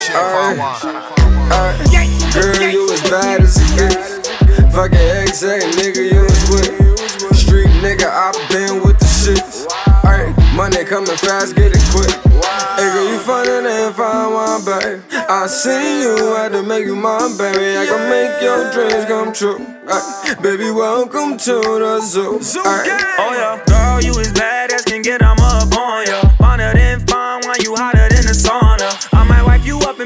Girl, you as bad as it gets. Fuck your ex, hey, nigga, you was with. Street nigga, I been with the shits. Money coming fast, get it quick. Hey girl, you funny than fine wine, babe. I see you, had to make you mine, baby. I can make your dreams come true. Baby, welcome to the zoo. Oh yeah, girl, you as bad as can get. I'm